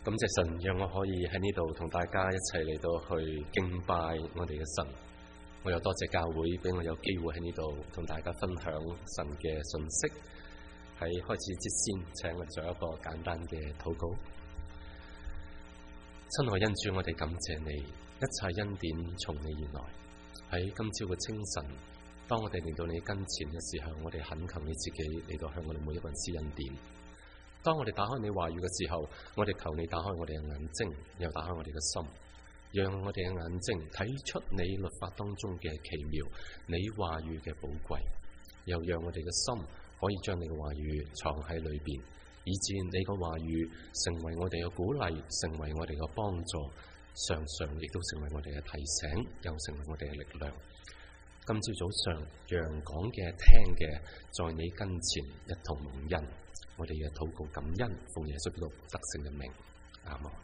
感謝神，讓我可以喺呢度同大家一齊嚟到去敬拜我哋嘅神。我又多謝教會俾我有機會喺呢度同大家分享神嘅信息。喺開始之前，請我做一個簡單嘅禱告。親愛恩主，我哋感謝你，一切恩典從你而來。喺今朝嘅清晨，當我哋嚟到你跟前嘅時候，我哋懇求你自己嚟到向我哋每一個人施恩典。當我哋打開你話語嘅時候，我哋求你打開我哋嘅眼睛，又打開我哋嘅心，讓我哋嘅眼睛睇出你律法當中嘅奇妙，你話語嘅寶貴，又讓我哋嘅心可以將你嘅話語藏喺裏邊，以致你嘅話語成為我哋嘅鼓勵，成為我哋嘅幫助，常常亦都成為我哋嘅提醒，又成為我哋嘅力量。今朝早上，讓講嘅聽嘅在你跟前一同蒙恩。我哋嘅禱告感恩，奉耶穌基督得勝嘅名，阿們。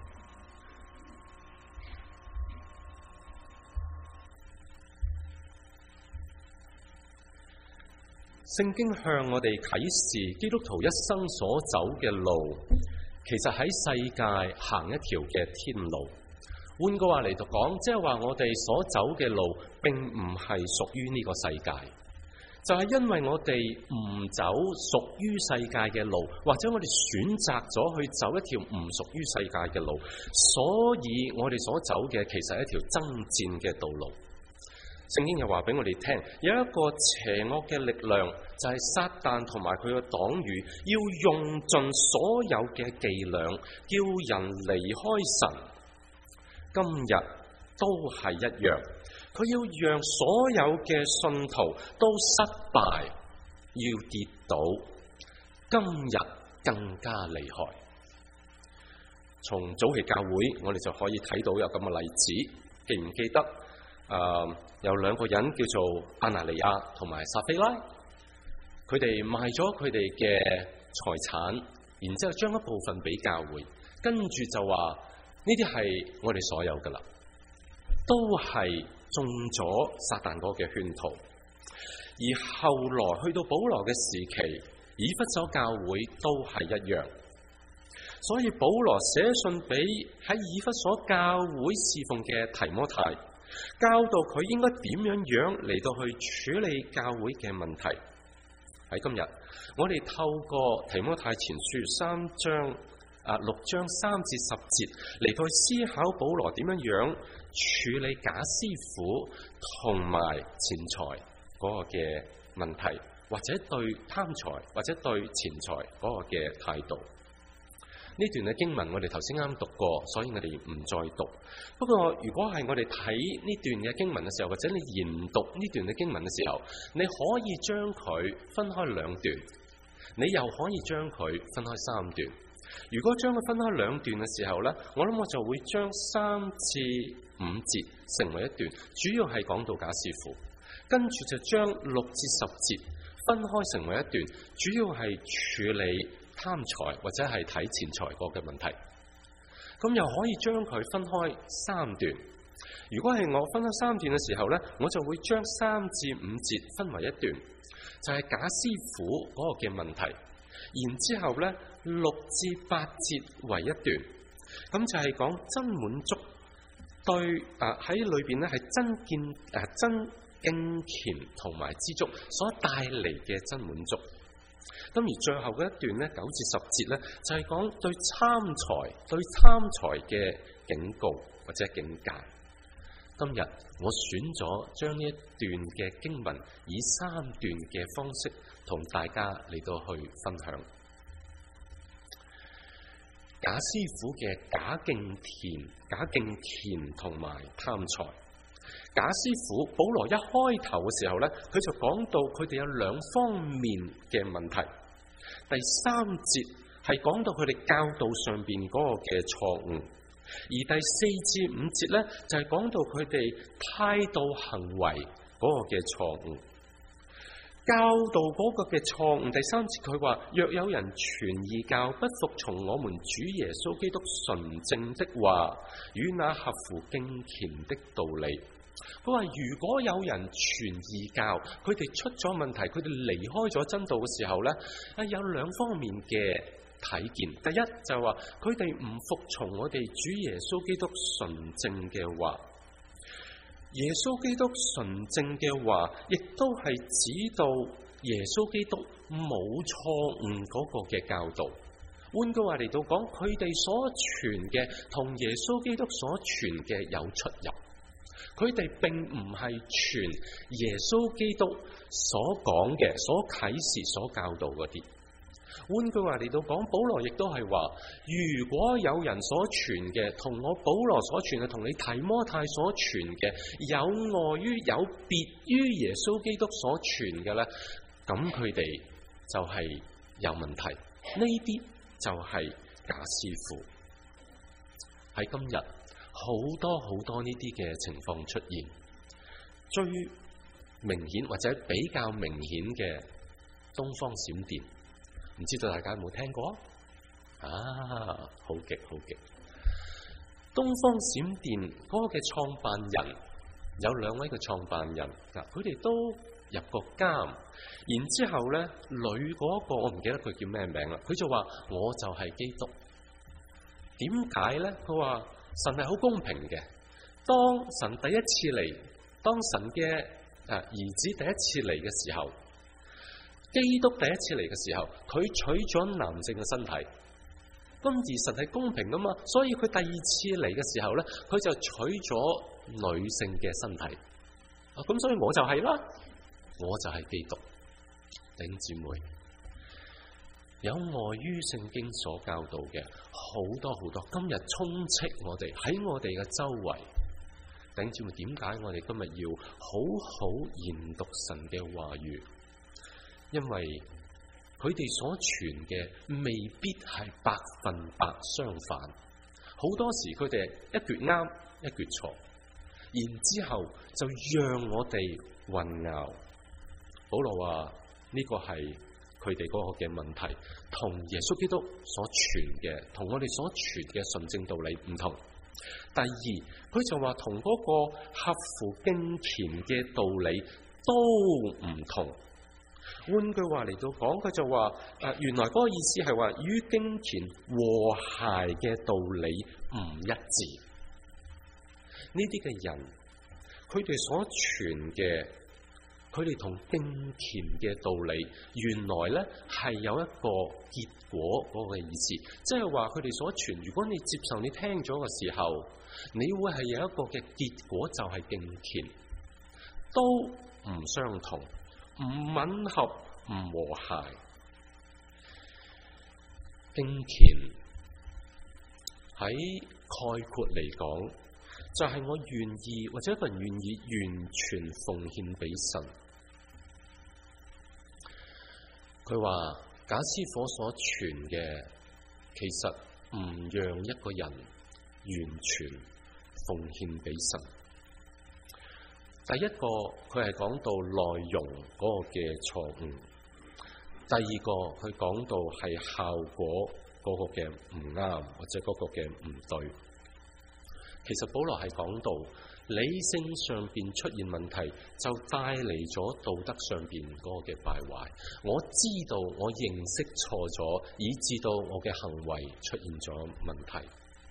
聖經向我哋啟示基督徒一生所走嘅路，其實喺世界行一條嘅天路。換句話嚟到講，即係話我哋所走嘅路並唔係屬於呢個世界。就係因為我哋唔走屬於世界嘅路，或者我哋選擇咗去走一條唔屬於世界嘅路，所以我哋所走嘅其實係一條爭戰嘅道路。聖經又話俾我哋聽，有一個邪惡嘅力量，就係撒旦同埋佢嘅黨羽，要用盡所有嘅伎倆，叫人離開神。今日都係一樣。佢要讓所有嘅信徒都失敗，要跌倒。今日更加厲害。從早期教會，我哋就可以睇到有咁嘅例子。記唔記得？有兩個人叫做亞拿尼亞同埋撒非拉，佢哋賣咗佢哋嘅財產，然之後將一部分俾教會，跟住就話呢啲係我哋所有噶啦，都係中咗撒旦嗰個嘅圈套。而後來去到保羅嘅時期，以弗所教會都係一樣。所以保羅寫信俾喺以弗所教會侍奉嘅提摩太，教導佢應該點樣嚟到去處理教會嘅問題。喺今日，我哋透過提摩太前書6章3至10節嚟到去思考保羅點樣處理假師傅同埋錢財嗰個嘅問題，或者對貪財或者對錢財嗰個嘅態度。呢段嘅經文我哋頭先啱讀過，所以我哋唔再讀。不過如果係我哋睇呢段嘅經文嘅時候，或者你研讀呢段嘅經文嘅時候，你可以將佢分開兩段，你又可以將佢分開三段。如果將佢分開兩段嘅時候呢，我諗我就會將3至5節成為一段，主要係講到假師傅，跟住就將6至10節分開成為一段，主要係處理貪財或者係睇錢財國嘅問題。咁又可以將佢分開3段。如果係我分開3段嘅時候呢，我就會將3至5節分為一段，就係假師傅嗰個嘅問題。然之後呢，6至8節為一段，咁就係講真滿足對喺裏邊呢係真敬虔同埋知足所帶嚟嘅真滿足。咁而最後嘅一段呢，9至10節呢，就係講對貪財嘅警告或者警戒。今日我選咗將呢一段嘅經文以3段嘅方式同大家嚟到去分享。假師傅嘅假敬虔同埋貪財。假師傅保羅一開頭嘅時候呢，佢就講到佢哋有2方面嘅問題。第3節係講到佢哋教導上邊嗰個嘅錯誤，而第4至5節呢，就係講到佢哋態度行為嗰個嘅錯誤。教導嗰個嘅錯誤，第3節佢話：若有人傳異教，不服從我們主耶穌基督純正的話，與那合乎敬虔的道理。佢話如果有人傳異教，佢哋出咗問題，佢哋離開咗真道嘅時候呢，有2方面嘅睇見。第一就係話佢哋唔服從我哋主耶穌基督純正嘅話。耶穌基督純正嘅話，亦都係指到耶穌基督冇錯誤嗰個嘅教導。換句話嚟到講，佢哋所傳嘅同耶穌基督所傳嘅有出入。佢哋並唔係傳耶穌基督所講嘅、所啟示、所教導嗰啲。換句話嚟到講，保羅亦都係話，如果有人所傳嘅同我保羅所傳嘅，同你提摩太所傳嘅有礙於、有別於耶穌基督所傳嘅呢，咁佢哋就係有問題。呢啲就係假師傅。喺今日好多呢啲嘅情況出現，最明顯或者比較明顯嘅東方閃電，唔知道大家有冇聽過啊？好極！東方閃電嗰個嘅創辦人有兩位嘅創辦人，佢哋都入過監，然之後呢，女嗰個我唔記得佢叫咩名啦，佢就話我就係基督。點解呢？佢話神係好公平嘅，當神第一次嚟，當神嘅兒子第一次嚟嘅時候，基督第一次嚟嘅時候，佢取咗男性嘅身體，咁而神係公平噶嘛，所以佢第二次嚟嘅時候呢，佢就取咗女性嘅身體，咁所以我就係啦，我就係基督。弟兄姊妹，有礙於聖經所教導嘅好多，今日充斥我哋喺我哋嘅周圍。弟兄姊妹，點解我哋今日要好好研讀神嘅話語？因為佢哋所傳嘅未必係100%相反，好多時佢哋一橛啱一橛錯，然之後就讓我哋混淆。保羅話呢個係佢哋嗰個嘅問題，同耶穌基督所傳嘅，同我哋所傳嘅純正道理唔同。第二，佢就話同嗰個合乎敬虔嘅道理都唔同。換句話嚟到講，佢就話原來嗰個意思係話與敬虔和諧嘅道理唔一致。呢啲嘅人，佢哋所傳嘅，佢哋同敬虔嘅道理，原來呢係有一個結果嗰個意思，即係話佢哋所傳，如果你接受你聽咗嘅時候，你會係有一個嘅結果，就係敬虔，都唔相同，唔吻合，唔和諧。敬虔喺概括嚟講，就係我願意，或者一個人願意完全奉獻俾神。佢話假師傅所傳嘅，其實唔讓一個人完全奉獻俾神。第一個佢係講到內容嗰個嘅錯誤，第二個佢講到係效果嗰個嘅唔啱，或者嗰個嘅唔對。其實保羅係講到理性上邊出現問題，就帶嚟咗道德上邊嗰個嘅敗壞。我知道我認識錯咗，以致到我嘅行為出現咗問題。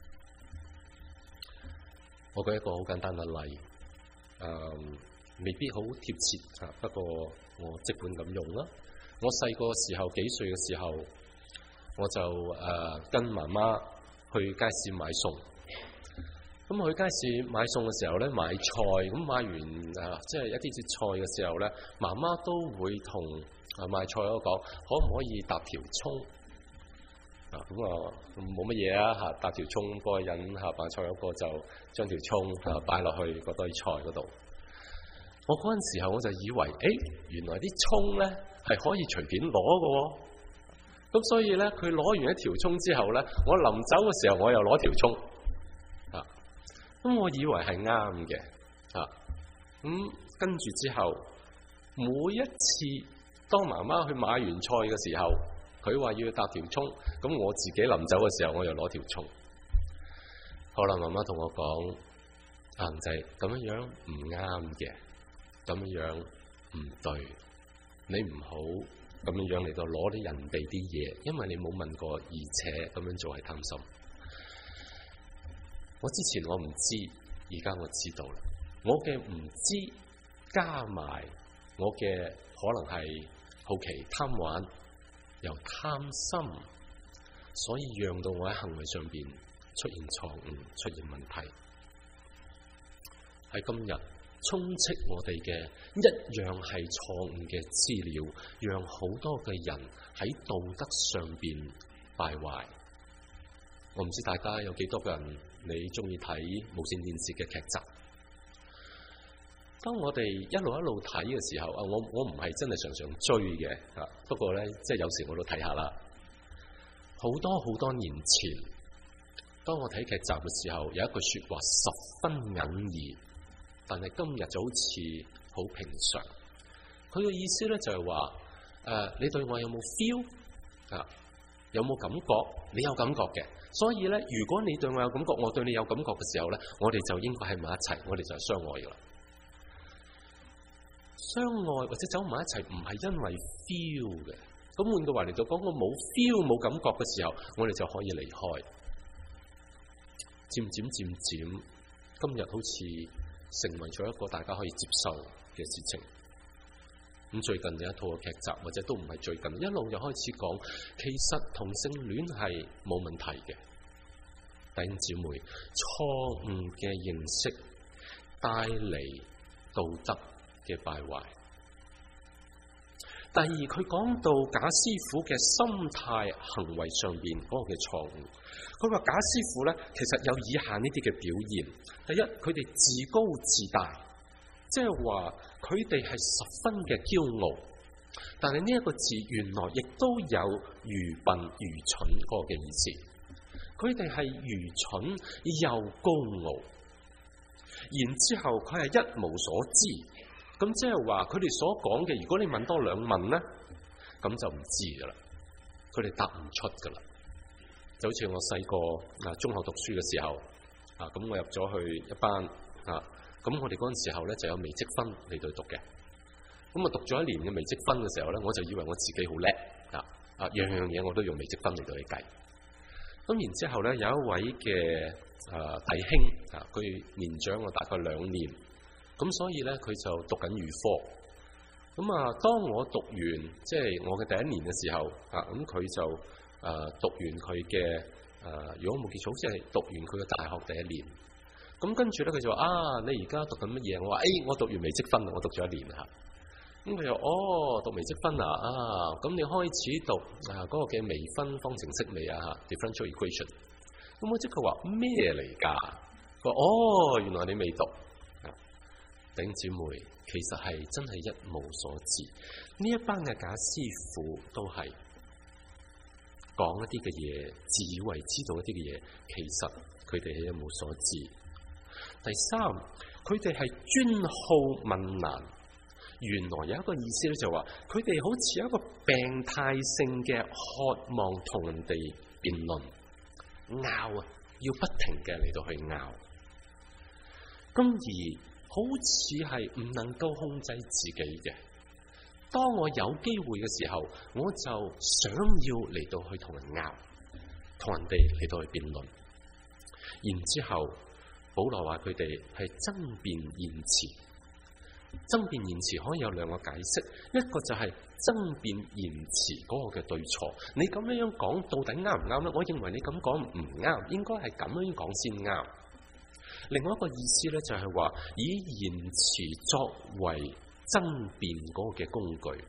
我舉一個好簡單嘅例。未必好貼切，不過我即管咁用啦。我細個時候，幾歲嘅時候，我就跟媽媽去街市買餸。咁去街市買餸嘅時候咧，買菜，咁買完即係一啲隻菜嘅時候咧，媽媽都會同賣菜嗰個講，可唔可以搭條蔥？咁冇乜嘢啊嚇，搭條蔥，嗰個人賣菜嗰個就將條蔥擺落去嗰堆菜嗰度。我嗰陣時候我就以為，原來啲蔥咧係可以隨便攞嘅喎。咁所以咧，佢攞完一條蔥之後咧，我臨走嘅時候我又攞條蔥。咁我以為係啱嘅。咁跟住之後，每一次當媽媽去買完菜嘅時候，佢話要搭條蔥，咁我自己臨走嘅時候，我又攞條蔥。後來媽媽同我講，硬仔咁樣唔啱嘅。咁樣唔對，你唔好咁樣嚟到攞啲人哋啲嘢，因為你冇問過，而且咁樣做係貪心。我之前我唔知，而家我知道啦。我嘅唔知加埋我嘅可能係好奇、貪玩又貪心，所以讓到我喺行為上邊出現錯誤、出現問題。喺今日充斥我哋嘅一樣係錯誤嘅資料，讓好多嘅人喺道德上邊敗壞。我唔知大家有幾多個人你中意睇無線電視嘅劇集？當我哋一路睇嘅時候，我唔係真係常常追嘅，不過咧，即係有時我都睇下啦。好多年前，當我睇劇集嘅時候，有一句說話十分隱義，但係今日就好似好平常。佢嘅意思咧就係話，你對我有冇 feel 啊？有冇感覺？你有感覺嘅，所以咧，如果你對我有感覺，我對你有感覺嘅時候咧，我哋就應該喺埋一齊，我哋就係相愛噶啦。相愛或者走埋一齊唔係因為 feel 嘅，咁換句話嚟到講，我冇 feel 冇感覺嘅時候，我哋就可以離開。漸漸，今日好似成為咗一個大家可以接受嘅事情。咁最近有一套嘅劇集，或者都唔係最近，一路就開始講，其實同性戀係冇問題嘅。弟兄姊妹，錯誤嘅認識帶嚟道德嘅敗壞。第二，佢講到假師傅嘅心態行為上邊嗰個嘅錯誤。佢話假師傅咧，其實有以下呢啲嘅表現。第一，佢哋自高自大，即係話佢哋係十分嘅驕傲。但係呢一個字原來亦都有愚笨、愚蠢嗰個嘅意思。佢哋係愚蠢又高傲，然之後佢係一無所知。咁即係話佢哋所講嘅，如果你問多兩問咧，咁就唔知噶啦，佢哋答唔出噶啦。就好似我細個中學讀書嘅時候，咁我入咗去一班，咁我哋嗰陣時候咧就有微積分嚟到讀嘅。咁我讀咗一年嘅微積分嘅時候咧，我就以為我自己好叻，樣樣嘢我都用微積分嚟到去計。咁然之後咧，有一位嘅弟兄，佢年長我大概2年。咁所以咧，佢就讀緊預科。咁當我讀完即係我嘅第一年嘅時候，咁佢就讀完佢嘅如果我冇記錯，好似係讀完佢嘅大學第一年。咁跟住咧，佢就話你而家讀緊乜嘢？我話我讀完微積分，我讀咗1年嚇。咁佢就讀微積分咁你開始讀嗰個嘅微分方程式未啊？Differential equation。咁我即刻話咩嚟㗎？佢話原來你未讀。弟兄姊妹，其實係真係一無所知。呢一班嘅假師傅都係講一啲嘅嘢，自以為知道一啲嘅嘢，其實佢哋係一無所知。第三，佢哋係專好問難。原來有一個意思咧，就話佢哋好似一個病態性嘅渴望同人哋辯論、拗要不停嘅嚟到去拗。咁而好似係唔能夠控制自己嘅。當我有機會嘅時候，我就想要嚟到去同人拗，同人哋嚟到去辯論。然之後，保羅話佢哋係爭辯言辭。爭辯言辭可以有2個解釋，一個就係爭辯言辭嗰個嘅對錯。你咁樣講到底啱唔啱呢？我認為你咁講唔啱，應該係咁樣講先啱。另外一個意思咧，就係話以言辭作為爭辯嗰個嘅工具。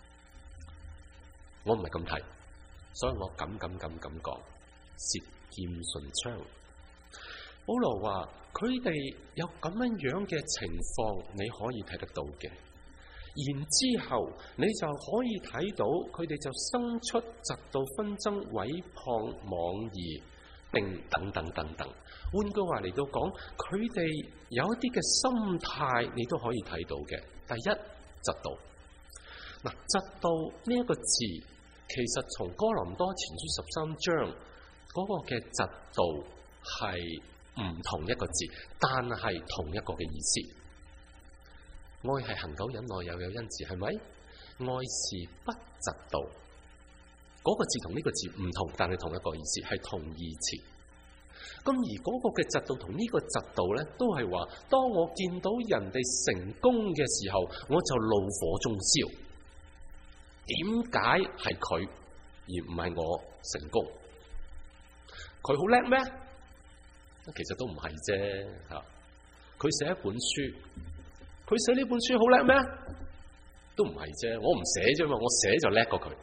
我唔係咁睇，所以我敢講，舌劍順槍。保羅話佢哋有咁樣嘅情況，你可以睇得到嘅。然之後你就可以睇到佢哋就生出嫉妒紛爭、毀謗、妄議，並等等。換句話嚟到講，佢哋有一啲嘅心態，你都可以睇到嘅。第一，嫉妒。嫉妒呢一個字，其實從哥林多前書13章嗰個嘅嫉妒係唔同一個字，但係同一個嘅意思。愛係恒久忍耐，又有恩慈，係咪？ 愛是不嫉妒。嗰個字同呢個字唔同，但係同一個意思，係同義詞。咁而嗰個嘅嫉妒同呢個嫉妒呢，都係話，當我見到人哋成功嘅時候，我就怒火中燒。點解係佢而唔係我成功？佢好叻咩？其實都唔係啫吓。佢寫一本書，佢寫呢本書好叻咩？都唔係啫。我唔寫啫嘛，我寫就叻過佢。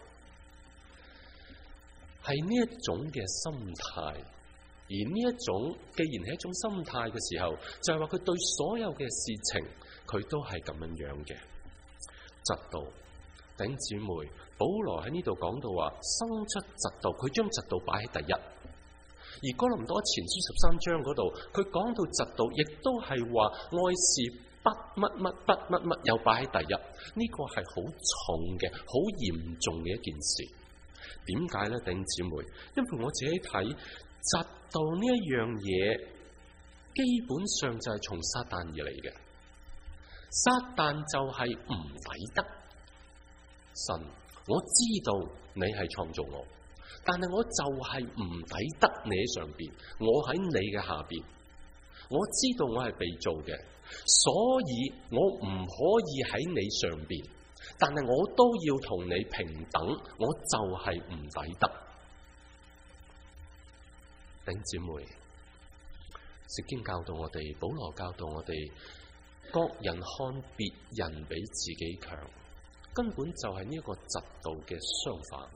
係呢一種嘅心態。而呢一種既然係一種心態嘅時候，就係話佢對所有嘅事情佢都係咁樣樣嘅嫉妒。弟兄姊妹，保羅喺呢度講到話生出嫉妒，佢將嫉妒擺喺第一。而哥林多前書13章嗰度，佢講到嫉妒，亦都係話愛是不乜乜不乜乜又擺喺第一。呢個係好重嘅、好嚴重嘅一件事。點解呢？弟兄姊妹，因為我自己睇。嫉妒呢一樣嘢，基本上就係從撒旦而嚟嘅。撒旦就係唔抵得神，我知道你係創造我，但係我就係唔抵得你喺上邊，我喺你嘅下邊。我知道我係被造嘅，所以我唔可以喺你上邊，但係我都要同你平等，我就係唔抵得。弟兄姊妹，聖經教導我哋，保羅教導我哋，各人看別人比自己強，根本就係呢一個嫉妒嘅相反。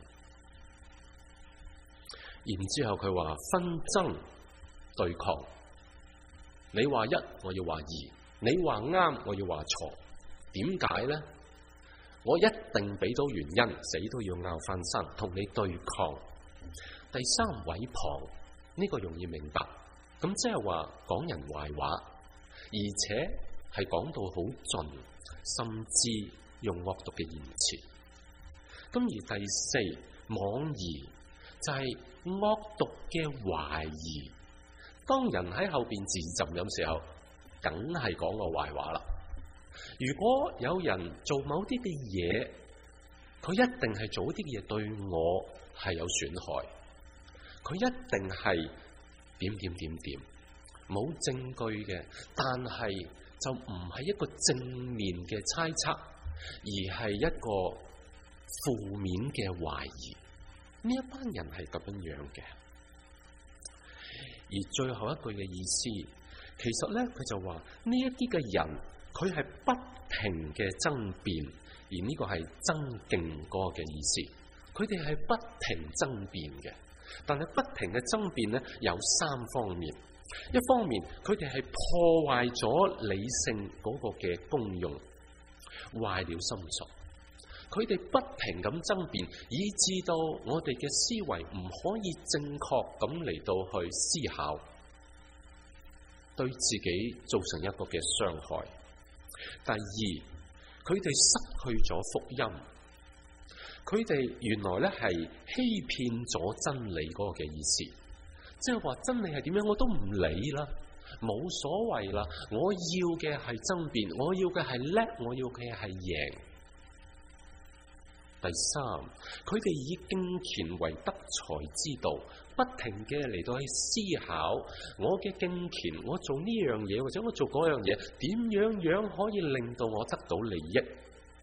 然之後佢話紛爭對抗，你話一，我要話二；你話啱，我要話錯。點解呢？我一定俾到原因，死都要拗翻身，同你對抗。第三，毀謗。呢個容易明白，咁即係話講人壞話，而且係講到好盡，甚至用惡毒嘅言辭。咁而第四，妄疑就係惡毒嘅懷疑。當人喺後邊自浸飲時候，梗係講我壞話啦。如果有人做某啲嘅嘢，佢一定係做啲嘅嘢對我係有損害。佢一定係點點點點，冇證據嘅，但係就唔係一個正面嘅猜測，而係一個負面嘅懷疑。呢一班人係咁樣嘅。而最後一句嘅意思，其實呢，佢就話呢一啲嘅人，佢係不停嘅爭辯，而呢個係爭競嗰個嘅意思。佢哋係不停爭辯嘅。但係不停嘅爭辯呢，有三方面。一方面，佢哋係破壞咗理性嗰個嘅功用，壞了心術。佢哋不停咁爭辯，以致到我哋嘅思維唔可以正確咁嚟到去思考，對自己造成一個嘅傷害。第二，佢哋失去咗福音。佢哋原來咧係欺騙咗真理嗰個嘅意思，即係話真理係點樣我都唔理啦，冇所謂啦。我要嘅係爭辯，我要嘅係叻，我要嘅係贏。第三，佢哋以敬虔為得財之道，不停嘅嚟到去思考，我嘅敬虔，我做呢樣嘢或者我做嗰樣嘢，點樣樣可以令到我得到利益。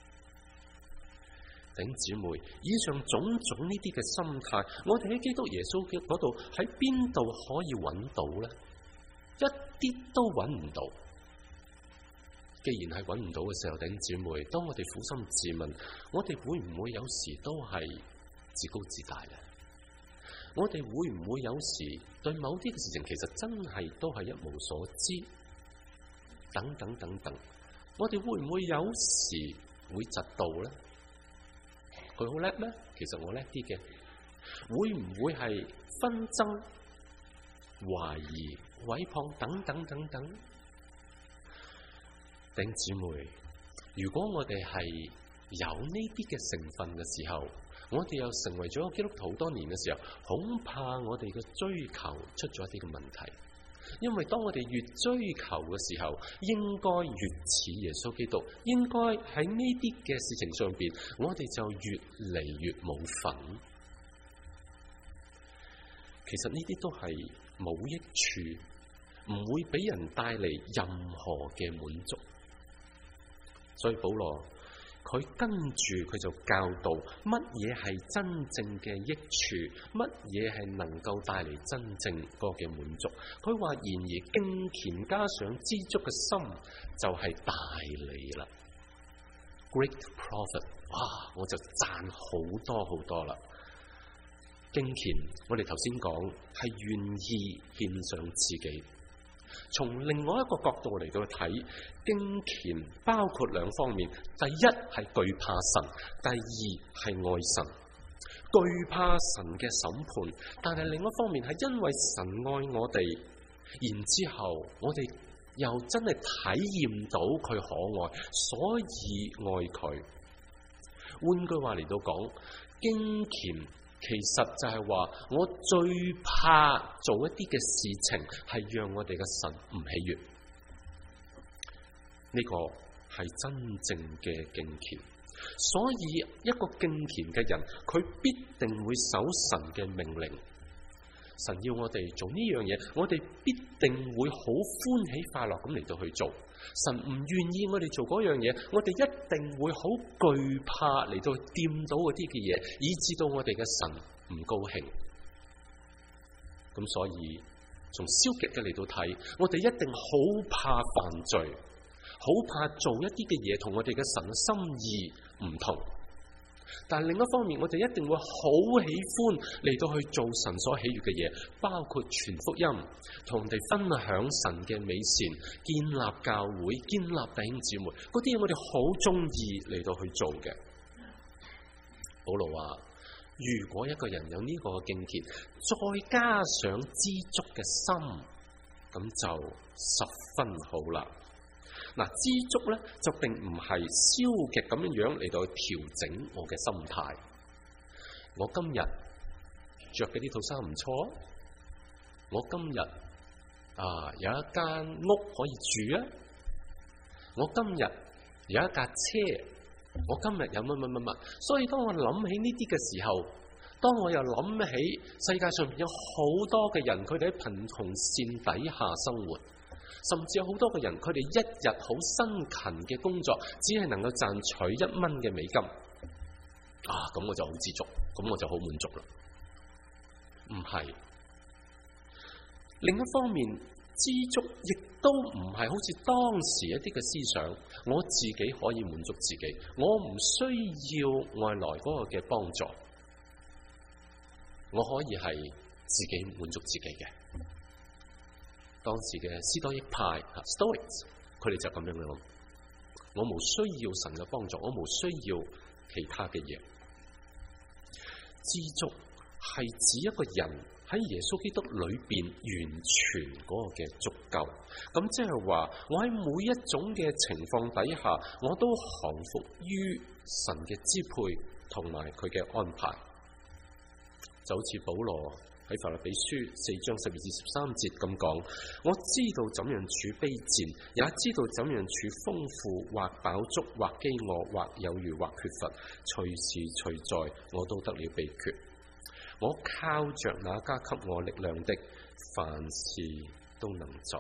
弟兄姊妹，以上種種呢啲嘅心態，我哋喺基督耶穌嘅嗰度喺邊度可以揾到呢？一啲都揾唔到。既然係揾唔到嘅時候，弟兄姊妹，當我哋苦心自問，我哋會唔會有時都係自高自大呢？我哋會唔會有時對某啲嘅事情其實真係都係一無所知？等等等等，我哋會唔會有時會嫉妒呢？佢好叻咩？其實我叻啲嘅。會唔會係紛爭、懷疑、毀謗等等等等？弟兄姊妹，如果我哋係有呢啲嘅成分嘅時候，我哋又成為咗基督徒好多年嘅時候，恐怕我哋嘅追求出咗一啲嘅問題。 因為當我哋越追求嘅時候，應該越似耶穌基督，應該喺呢啲嘅事情上邊，我哋就越嚟越冇份。其實呢啲都係冇益處，唔會俾人帶嚟任何嘅滿足。所以保羅佢跟住佢就教導乜嘢係真正嘅益處，乜嘢係能夠帶嚟真正個嘅滿足。佢話然而敬虔加上知足嘅心就係大利啦。Great profit， 哇！我就賺好多好多啦。敬虔，我哋頭先講係願意獻上自己。從另外一個角度嚟到睇，敬虔包括兩方面，第一係懼怕神，第二係愛神。懼怕神嘅審判，但係另一方面係因為神愛我哋，然之後我哋又真係體驗到佢可愛，所以愛佢。換句話嚟到講，敬虔其實就係話，我最怕做一啲嘅事情係讓我哋嘅神唔喜悅。呢個係真正嘅敬虔。所以一個敬虔嘅人，佢必定會守神嘅命令。神要我哋做呢樣嘢，我哋必定會好歡喜快樂咁嚟到去做。神唔願意我哋做嗰樣嘢，我哋一定會好懼怕嚟到掂到嗰啲嘅嘢，以致到我哋嘅神唔高興。咁所以從消極嘅嚟到睇，我哋一定好怕犯罪，好怕做一啲嘅嘢同我哋嘅神嘅心意唔同。但另一方面，我哋一定會好喜歡嚟到去做神所喜悅嘅嘢，包括傳福音，同人哋分享神嘅美善，建立教會，建立弟兄姊妹，嗰啲嘢我哋好中意嚟到去做嘅。保羅話，如果一個人有呢個敬虔，再加上知足嘅心，咁就十分好啦。嗱，知足咧就並唔係消極咁樣嚟到調整我嘅心態。我今日着嘅呢套衫唔錯，我今日有一間屋可以住啊，我今日有一架車，我今日有乜。所以當我諗起呢啲嘅時候，當我又諗起世界上面有好多嘅人，佢哋喺貧窮線底下生活。甚至有好多個人，佢哋一日好辛勤嘅工作，只係能夠賺取1蚊嘅美金。咁我就好知足，咁我就好滿足啦。唔係，另一方面，知足亦都唔係好似當時一啲嘅思想，我自己可以滿足自己，我唔需要外來嗰個嘅幫助，我可以係自己滿足自己嘅。當時嘅斯多伊派 Stoics， 佢哋就咁樣諗，我冇需要神嘅幫助，我冇需要其他嘅嘢。知足係指一個人喺耶穌基督裏邊完全嗰個嘅足夠。咁即係話，我喺每一種嘅情況底下，我都降服於神嘅支配同埋佢嘅安排。就好似保羅喺腓立比書4章12至13節咁講，我知道怎樣處卑賤，也知道怎樣處豐富，或飽足，或飢餓，或有餘，或缺乏，隨時隨在，我都得了秘訣。我靠着那加給我力量的，凡事都能作。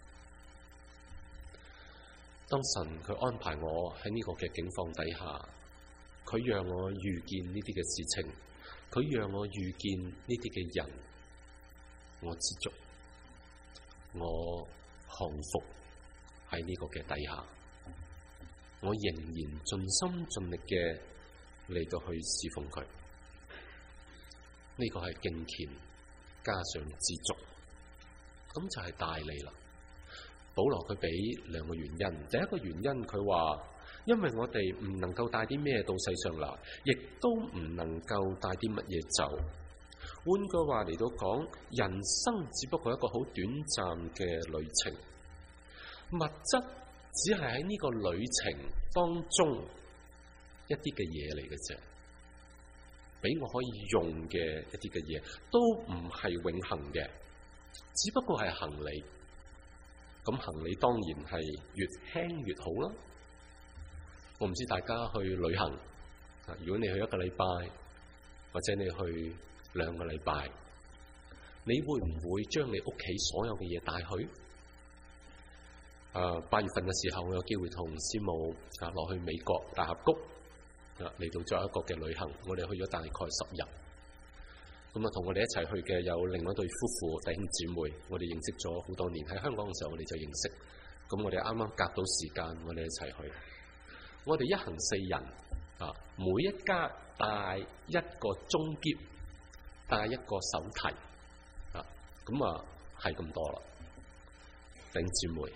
當神佢安排我喺呢個嘅境況底下，佢讓我遇見呢啲嘅事情。佢讓我遇見呢啲嘅人，我知足，我降服喺呢個嘅底下，我仍然盡心盡力嘅嚟到去侍奉佢。呢個係敬虔加上知足，咁就係大利啦。保羅佢俾2個原因，第一個原因佢話，因為我哋唔能夠帶啲咩到世上嚟，亦都唔能夠帶啲乜嘢走。換句話嚟到講，人生只不過一個好短暫嘅旅程，物質只係喺呢個旅程當中一啲嘅嘢嚟嘅啫，俾我可以用嘅一啲嘅嘢，都唔係永恆嘅。 只不過係行李。咁行李當然係越輕越好啦。我唔知大家去旅行，如果你去1個禮拜，或者你去2個禮拜，你會唔會將你屋企所有嘅嘢帶去？8月份嘅時候，我有機會同師母落去美國大峽谷嚟到作一個嘅旅行。我哋去咗大概10日。咁同我哋一齊去嘅有另外一對夫婦弟兄姊妹，我哋認識咗好多年。喺香港嘅時候我哋就認識，咁我哋啱啱夾到時間，我哋一齊去。我哋一行4人，每一家帶一個中篋，帶一個手提，咁係咁多啦。弟兄姊妹，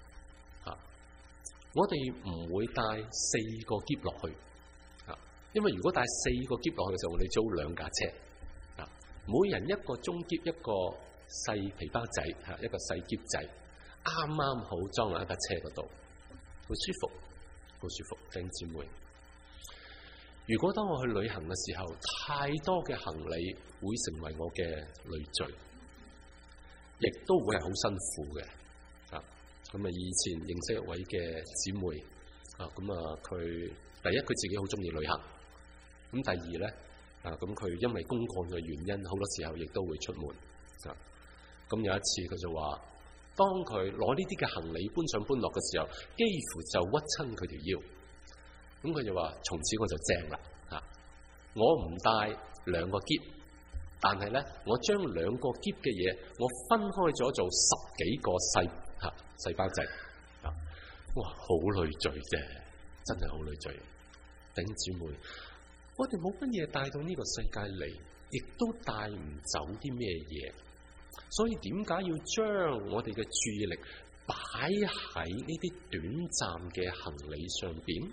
我哋唔會帶4個篋落去，因為如果帶4個篋落去嘅時候，我哋租2架車。每人一個中篋，一個細皮包仔，一個細篋仔，啱啱好裝喺一架車嗰度，好舒服，好舒服。弟兄姊妹，如果當我去旅行嘅時候，太多嘅行李會成為我嘅累贅，亦都會係好辛苦嘅。咁以前認識一位嘅姊妹，佢第一佢自己好中意旅行，咁第二咧。咁佢因為公幹嘅原因，好多時候亦都會出門。咁有一次佢就話，當佢攞呢啲嘅行李搬上搬落嘅時候，幾乎就屈親佢條腰。咁佢就話：從此我就正啦，我唔帶2個篋，但係咧，我將2個篋嘅嘢，我分開咗做10幾個細包仔。哇，好累贅啫，真係好累贅。弟兄姊妹，我哋冇乜嘢帶到呢個世界嚟，亦都帶唔走啲咩嘢，所以點解要將我哋嘅注意力擺喺呢啲短暫嘅行李上邊？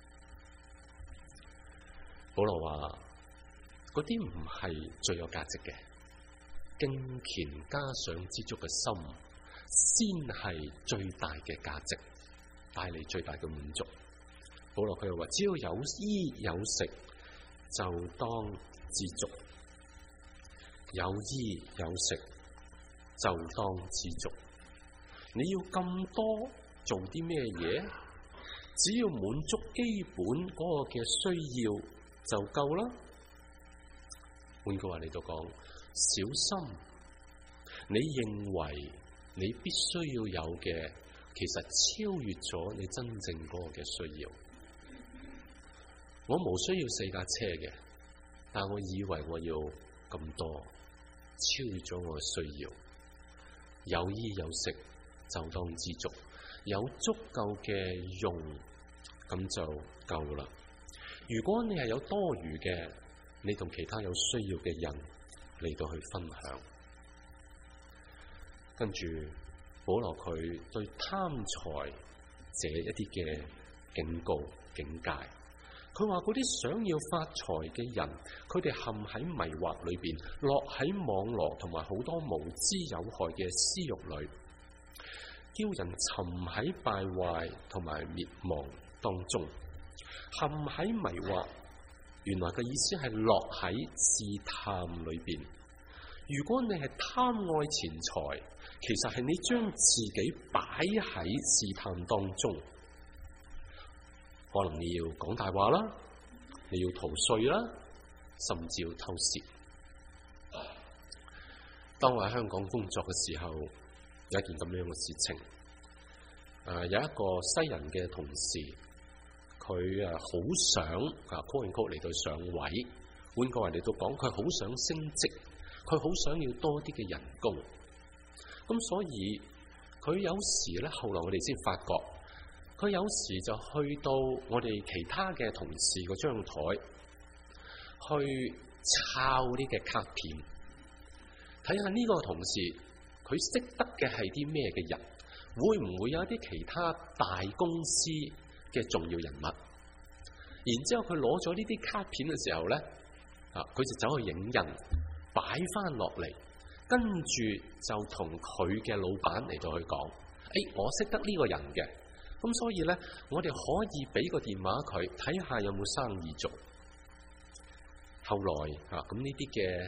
保羅話：嗰啲唔係最有價值嘅，敬虔加上知足嘅心，先係最大嘅價值，帶嚟最大嘅滿足。保羅佢又話：只要有衣有食，就當知足，有衣有食就當知足。你要咁多做啲咩嘢？只要滿足基本嗰個嘅需要就夠啦。換句話嚟到講，小心你認為你必須要有嘅，其實超越咗你真正嗰個嘅需要。我無需要4架車嘅，但我以為我要咁多，超越咗我嘅需要。有衣有食就當知足，有足夠嘅用咁就夠啦。如果你係有多餘嘅，你同其他有需要嘅人嚟到去分享。跟住保羅佢對貪財這一啲嘅警告警戒。佢話嗰啲想要發財嘅人，佢哋陷喺迷惑裏邊，落喺網羅同埋好多無知有害嘅私慾裏，叫人沉喺敗壞同埋滅亡當中。陷喺迷惑，原來嘅意思係落喺試探裏邊。如果你係貪愛錢財，其實係你將自己擺喺試探當中。可能你要講大話啦，你要逃稅啦，甚至要偷竊。當我喺香港工作嘅時候，有一件咁樣嘅事情。有一個西人嘅同事，佢好想call and call嚟到上位。換句話嚟到講，佢好想升職，佢好想要多啲嘅人工。咁所以佢有時咧，後來我哋先發覺。佢有時就去到我哋其他嘅同事嗰張台，去抄啲嘅卡片，睇下呢個同事佢識得嘅係啲咩嘅人，會唔會有一啲其他大公司嘅重要人物？然之後佢攞咗呢啲卡片嘅時候咧，佢就走去影印，擺翻落嚟，跟住就同佢嘅老闆嚟到去講：我識得呢個人嘅。咁所以咧，我哋可以俾個電話佢，睇下有冇生意做。後來咁呢啲嘅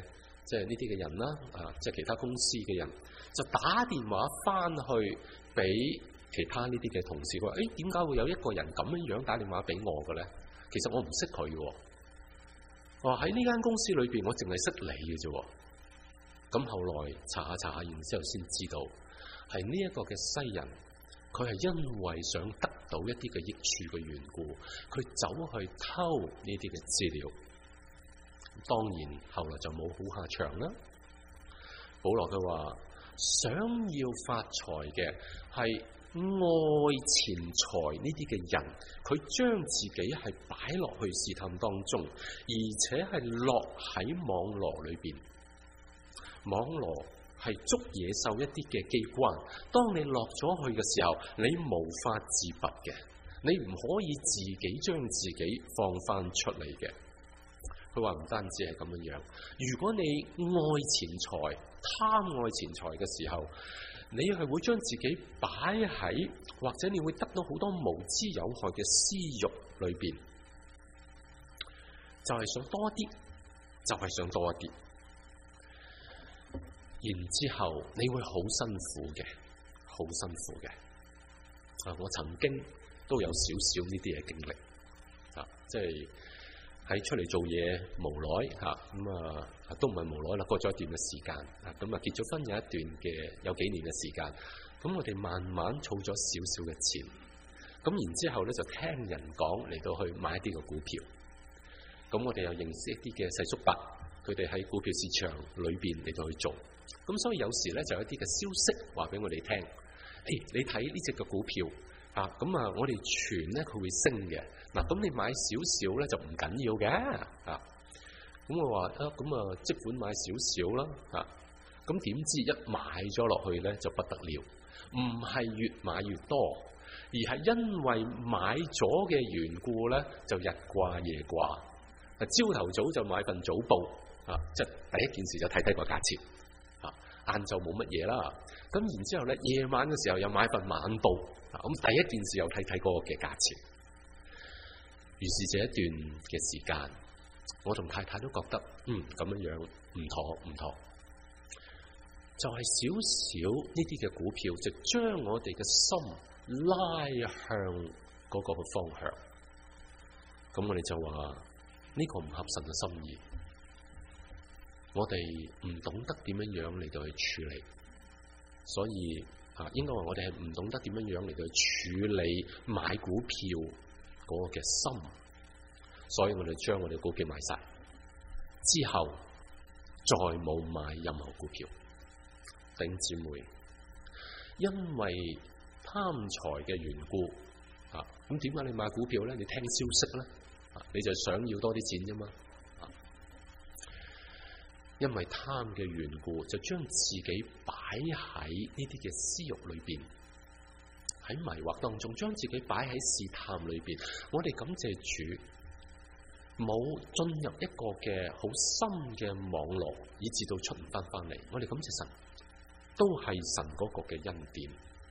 即係呢啲嘅人啦，即係其他公司嘅人，就打電話翻去俾其他呢啲嘅同事，佢話：點解會有一個人咁樣打電話俾我嘅咧？其實我唔識佢嘅。我話喺呢間公司裏邊，我淨係識你嘅啫。咁後來查下，然之後先知道係呢一個嘅西人，佢係因為想得到一啲嘅益處嘅緣故，佢走去偷呢啲嘅資料。當然後來就冇好下場啦。保羅佢話：想要發財嘅係愛錢財呢啲嘅人，佢將自己係擺落去試探當中，而且係落喺網羅裏邊。網羅係捉野獸一啲嘅機關，當你落咗去嘅時候，你無法自拔嘅，你唔可以自己將自己放翻出嚟嘅。佢話唔單止係咁樣，如果你愛錢財、貪愛錢財嘅時候，你係會將自己擺喺，或者你會得到好多無知有害嘅私慾裏邊，就係想多啲，就係想多一啲。然之後你會好辛苦嘅，好辛苦嘅。我曾經都有少少呢啲嘅經歷，即係喺出嚟做嘢無奈都唔係無奈啦，過咗一段嘅時間，咁結咗婚有幾年嘅時間，咁我哋慢慢儲咗少少嘅錢，咁然之後咧就聽人講嚟到去買一啲嘅股票，咁我哋又認識一啲嘅細叔伯，佢哋喺股票市場裏邊嚟到去做。咁所以有時咧就有一啲嘅消息話俾我哋聽，你睇呢隻嘅股票我哋傳咧佢會升嘅，咁你買少少咧就唔緊要嘅，咁我話即管買少少啦，咁點知一買咗落去咧就不得了，唔係越買越多，而係因為買咗嘅緣故咧就日掛夜掛，朝頭早就買份早報，即係第一件事就睇睇個價錢。晏晝冇乜嘢啦，咁然之後咧，夜晚嘅時候又買份晚報，咁第一件事又睇睇嗰個嘅價錢。於是這一段嘅時間，我同太太都覺得，咁樣唔妥，就係少少呢啲嘅股票，就將我哋嘅心拉向嗰個嘅方向。咁我哋就話呢個唔合神嘅心意。我哋唔懂得點樣嚟到去處理，所以應該話我哋係唔懂得點樣嚟到去處理買股票嗰個嘅心，所以我哋將我哋股票賣晒之後，再冇買任何股票。弟兄姊妹，因為貪財嘅緣故，咁點解你買股票咧？你聽消息咧，你就想要多啲錢啫嘛。因為貪嘅緣故，就將自己擺喺呢啲嘅私慾裏邊，喺迷惑當中，將自己擺喺試探裏邊。我哋感謝主，冇進入一個嘅好深嘅網絡，以致到出唔翻嚟。我哋感謝神，都係神嗰個嘅恩典。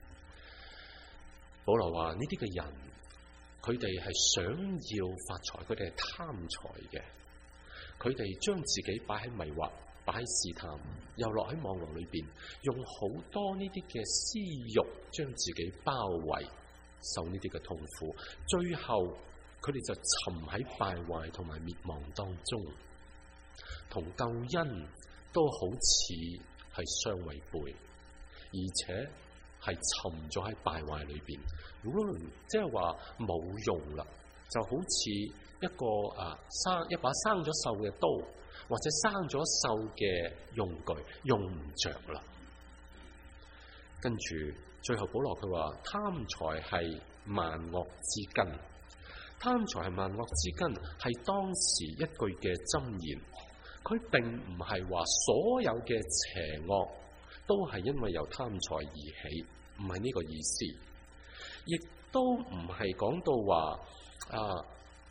保羅話：呢啲嘅人，佢哋係想要發財，佢哋係貪財嘅。佢哋將自己擺喺迷惑，擺喺試探，又落喺網絡裏邊，用好多呢啲嘅私慾將自己包圍，受呢啲嘅痛苦，最後佢哋就沉喺敗壞同埋滅亡當中，同救恩都好似係相違背，而且係沉咗喺敗壞裏邊，即係話冇用啦，就好似一把生咗鏽嘅刀，或者生咗鏽嘅用具，用唔着啦。跟住最後保羅佢話：貪財係萬惡之根，貪財係萬惡之根，係當時一句嘅箴言。佢並唔係話所有嘅邪惡都係因為由貪財而起，唔係呢個意思，亦都唔係講到話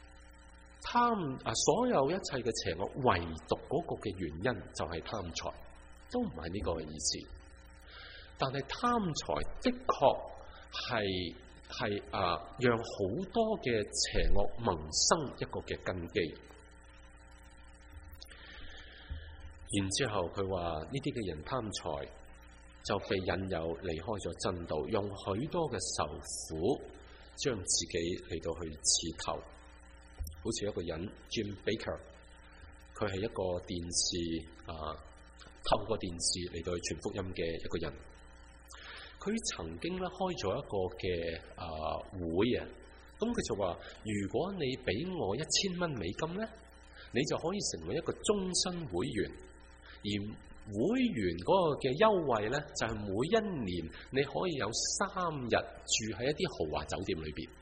所有一切嘅邪惡，唯獨嗰個嘅原因就係貪財，都唔係呢個意思。但係貪財的確係讓好多嘅邪惡萌生一個嘅根基。 然之後佢話呢啲嘅人貪財，就被引誘離開咗真道，用許多嘅愁苦將自己嚟到去刺透。好似一個人 Jim Baker， 佢係一個電視透過電視嚟到去傳福音嘅一個人。佢曾經咧開咗一個嘅會啊，咁佢就話：如果你俾我$1000呢，你就可以成為一個終身會員，而會員嗰個嘅優惠咧，就係每一年你可以有3日住喺一啲豪華酒店裏邊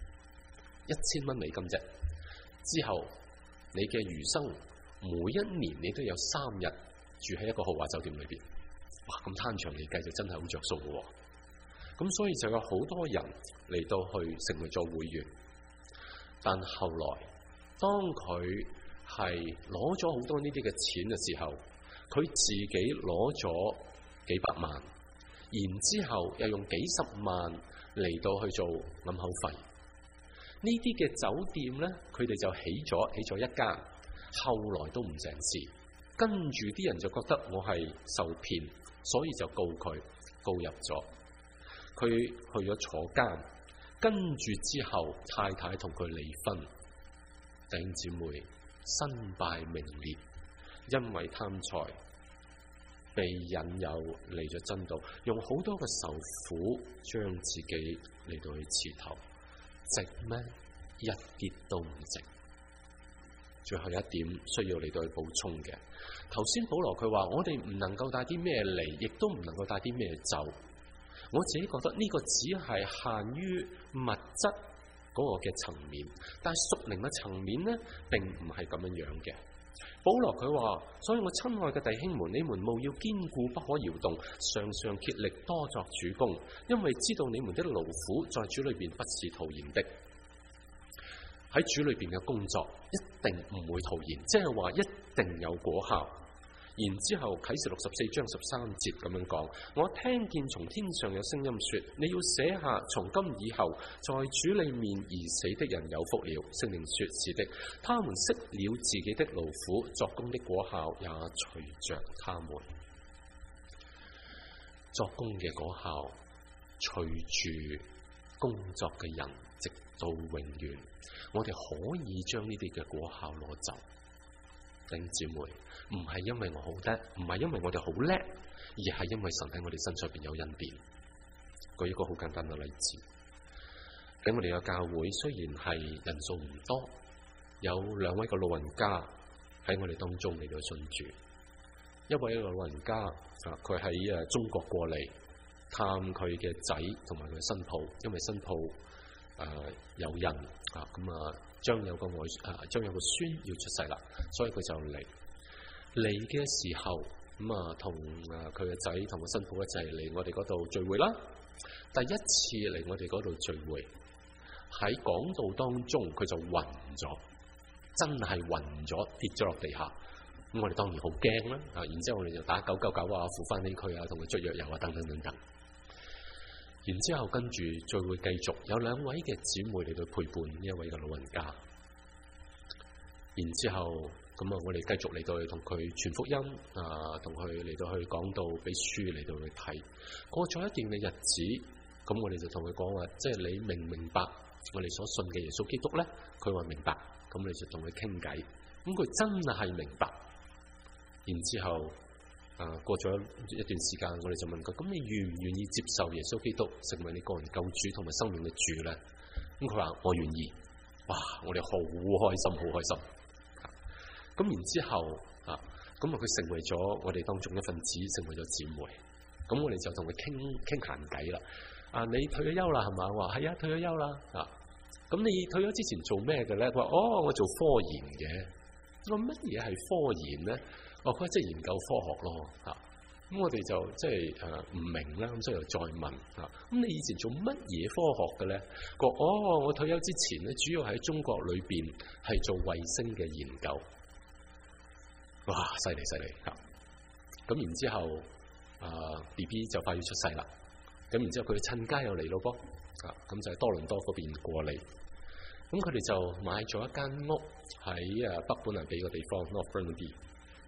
，$1000啫。之後你嘅餘生每一年你都有3日住喺一個豪華酒店裏邊。哇！咁攤長嚟計就真係好着數嘅。咁所以就有好多人嚟到去成為咗會員，但後來當佢係攞咗好多呢啲嘅錢嘅時候，佢自己攞咗幾百萬，然之後又用幾十萬嚟到去做掩口費。呢啲嘅酒店呢，佢哋就起咗一間，後來都唔成事，跟住啲人就覺得我係受騙，所以就告入咗。佢去咗坐監，跟住之後太太同佢離婚，弟兄姊妹身敗名裂，因為貪財被引誘嚟咗真道，用好多嘅愁苦將自己嚟到去刺透，值咩？一啲都唔值。最後一點需要嚟到去補充嘅，頭先保羅佢話我哋唔能夠帶啲咩嚟，亦都唔能夠帶啲咩走。我自己覺得呢個只係限於物質嗰個嘅層面，但係屬靈嘅層面呢，並唔係咁樣樣嘅。保羅佢話：所以我親愛嘅弟兄們，你們務要堅固，不可搖動，常常竭力多作主工，因為知道你們的勞苦在主裏邊不是徒然的。喺主裏邊嘅工作一定唔會徒然，即係話一定有果效。然之後啟示64章13節咁樣講，我聽見從天上有聲音說，你要寫下從今以後在主裏面而死的人有福了。聖靈說，是的，他們息了自己的勞苦，作工的果效也隨着他們。作工嘅果效隨住工作嘅人直到永遠，我哋可以將呢啲嘅果效攞走。弟兄姊妹，唔係因為我好叻，唔係因為我哋好叻，而係因為神喺我哋身上邊有恩典。舉一個好簡單嘅例子，喺我哋嘅教會雖然係人數唔多，有2位嘅老人家喺我哋當中嚟到信主。一位嘅老人家佢喺中國過嚟探佢嘅仔同埋佢嘅新抱，因為新抱有孕將有個孫要出世啦，所以佢就嚟嘅時候，同佢嘅仔同個新抱一齊嚟我哋嗰度聚會啦。第一次嚟我哋嗰度聚會，喺講道當中佢就暈咗，真係暈咗，跌咗落地下。咁我哋當然好驚啦，然之後我哋就打999啊，扶翻起佢啊，同佢捽藥油啊，等等等等。然之後跟住聚會繼續，有2位嘅姊妹嚟到陪伴呢一位嘅老人家。然之後我哋繼續嚟到去同佢傳福音，同佢嚟到去講道，俾書嚟到去睇。過咗一段嘅日子，咁我哋就同佢講話，即係你明唔明白我哋所信嘅耶穌基督咧？佢話明白，咁你就同佢傾偈。咁佢真係明白。然之後過咗一段時間，我哋就問佢：咁你願唔願意接受耶穌基督成為你個人救主同埋生命嘅主咧？咁佢話：我願意。哇！我哋好開心，好開心。咁然之後佢成為咗我哋當中一份子，成為咗姊妹。咁我哋就同佢傾閒偈啦。你退咗休啦係嘛？我話係啊，退咗休啦。咁你退咗之前做咩嘅咧？佢話：我做科研嘅。我乜嘢係科研咧？佢話即係研究科學咯。咁我哋就即係唔明啦，咁所以又再問。咁你以前做乜嘢科學嘅咧？佢話：我退休之前咧，主要喺中國裏邊係做衛星嘅研究。哇！犀利犀利嚇！咁然之後BB 就快要出世啦。咁然之後佢趁家又嚟咯噃。咁就係多倫多嗰邊過嚟。咁佢哋就買咗一間屋喺北本蘭比個地方 North Burnaby。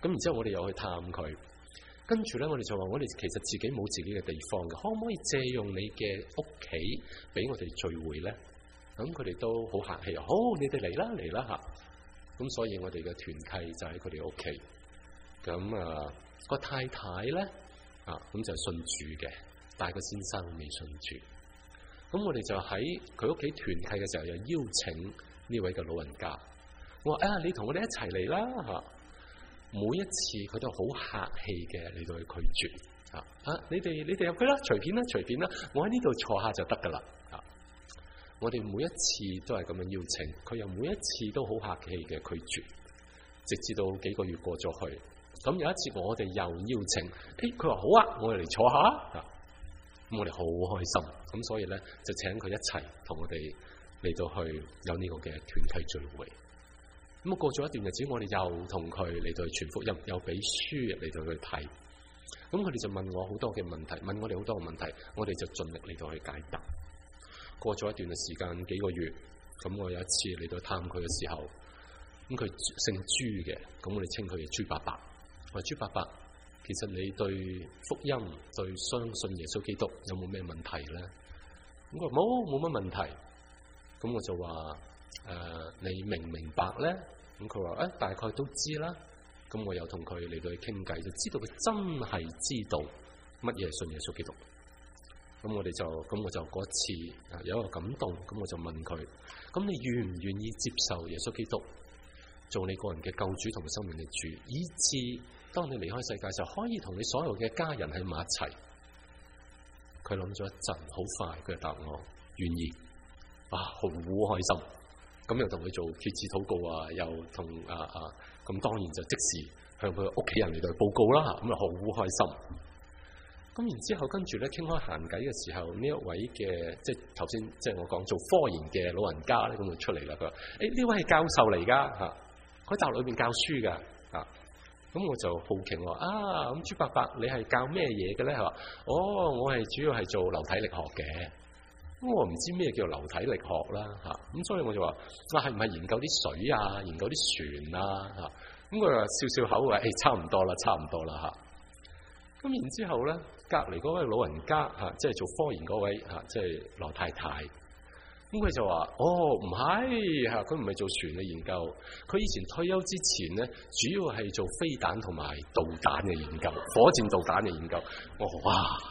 咁然之後我哋又去探佢，跟住咧我哋就話我哋其實自己冇自己嘅地方嘅，可唔可以借用你嘅屋企俾我哋聚會咧？咁佢哋都好客氣，好，你哋嚟啦嚟啦嚇。咁所以我哋嘅團契就喺佢哋屋企。咁個太太咧咁就信主嘅，但係個先生未信主。咁我哋就喺佢屋企團契嘅時候，又邀請呢位嘅老人家。我話你同我哋一齊嚟啦嚇。每一次佢都好客氣嘅嚟到去拒絕你哋入去啦，隨便啦隨便啦，我喺呢度坐下就得噶啦。我哋每一次都係咁樣邀請，佢又每一次都好客氣嘅拒絕，直至到幾個月過咗去。咁有一次我哋又邀請，佢話好啊，我哋嚟坐下。咁我哋好開心，咁所以咧就請佢一齊同我哋嚟到去有呢個嘅團契聚會。咁過咗一段日子，我哋又同佢嚟到去傳福音，又俾書嚟到去睇。咁佢哋就問我好多嘅問題，問我哋好多嘅問題，我哋就盡力嚟到去解答。過咗一段嘅時間，幾個月，咁我有一次嚟到探佢嘅時候，咁佢姓朱嘅，咁我哋稱佢係朱伯伯。我話朱伯伯，其實你對福音、對相信耶穌基督有冇咩問題咧？咁佢話冇乜問題。咁我就話你明唔明白咧？咁佢話大概都知啦。咁我又同佢嚟到去傾偈，就知道佢真係知道乜嘢係信耶穌基督。咁我就嗰次有一個感動，咁我就問佢：咁你願唔願意接受耶穌基督做你個人嘅救主同埋生命嘅主，以致當你離開世界嘅時候，可以同你所有嘅家人喺埋一齊？佢諗咗一陣，好快佢就答我願意。好開心。咁又同佢做決志禱告又同咁當然就即時向佢屋企人嚟到報告啦。咁啊好開心。咁然之後跟住咧傾開閒偈嘅時候，呢一位嘅即係頭先即係我講做科研嘅老人家咧，咁就出嚟啦。佢話：呢位係教授嚟噶佢大學裏邊教書噶咁我就好奇我話咁朱伯伯你係教咩嘢嘅咧？佢話：我係主要係做流體力學嘅。咁我唔知咩叫流體力學啦咁所以我就話：係唔係研究啲水研究啲船咁佢話笑笑口話：差唔多啦，差唔多啦咁然之後咧，隔離嗰位老人家即係做科研嗰位即係羅太太。咁佢就話：唔係佢唔係做船嘅研究，佢以前退休之前咧，主要係做飛彈同埋導彈嘅研究，火箭導彈嘅研究。我話：哇！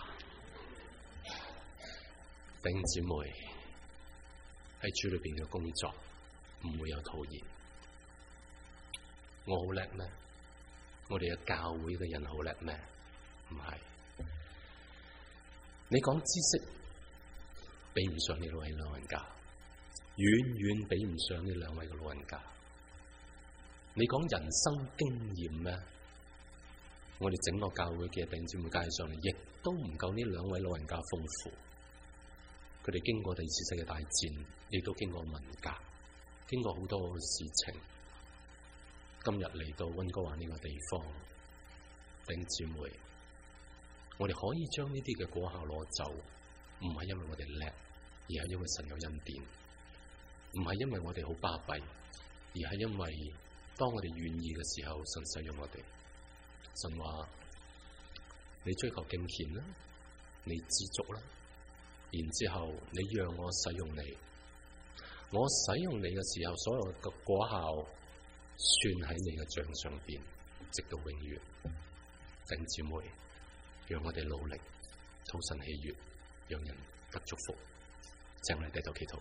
弟兄姊妹喺主裏邊嘅工作唔會有徒然。我好叻咩？我哋嘅教會嘅人好叻咩？唔係。你講知識比唔上呢兩位老人家，遠遠比唔上呢兩位嘅老人家。你講人生經驗咩？我哋整個教會嘅弟兄姊妹介紹嚟，亦都唔夠呢兩位老人家豐富。佢哋經過第二次世界大戰，亦都經過文革，經過好多事情。今日嚟到溫哥華呢個地方，弟兄姊妹，我哋可以將呢啲嘅果效攞走，唔係因為我哋叻，而係因為神有恩典；唔係因為我哋好巴閉，而係因為當我哋願意嘅時候，神使用我哋。神話：你追求敬虔啦，你知足啦。然之後，你讓我使用你，我使用你嘅時候，所有嘅果效算喺你嘅賬上邊，直到永遠。弟兄姊妹，讓我哋努力，討神喜悅，讓人得祝福。請我哋低頭祈禱。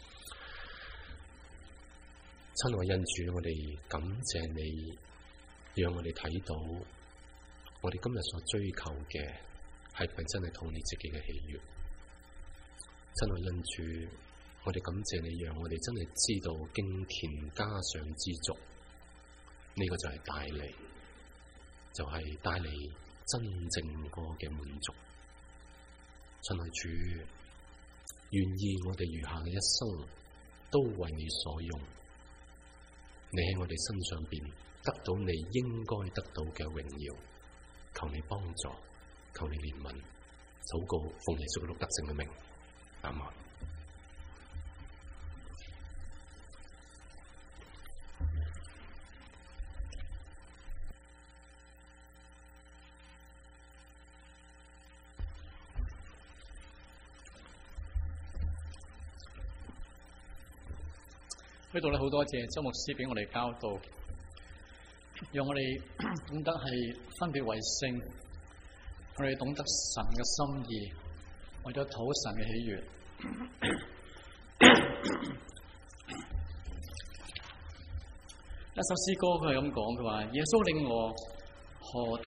親愛恩主，我哋感謝你，讓我哋睇到我哋今日所追求嘅係咪真係同你自己嘅喜悅。親愛恩主，我哋感謝你，讓我哋真係知道敬虔加上知足，呢個就係帶嚟，就係帶嚟真正個嘅滿足。親愛主，願意我哋餘下嘅一生都為你所用，你喺我哋身上邊得到你應該得到嘅榮耀，求你幫助，求你憐憫，禱告奉耶穌基督得勝嘅名。阿們。 呢度咧好多謝周牧師俾我哋教導，讓我哋懂得係分別為聖，我哋懂得神嘅心意，為咗討神嘅喜悅。一首詩歌佢係咁講，佢話耶穌令我何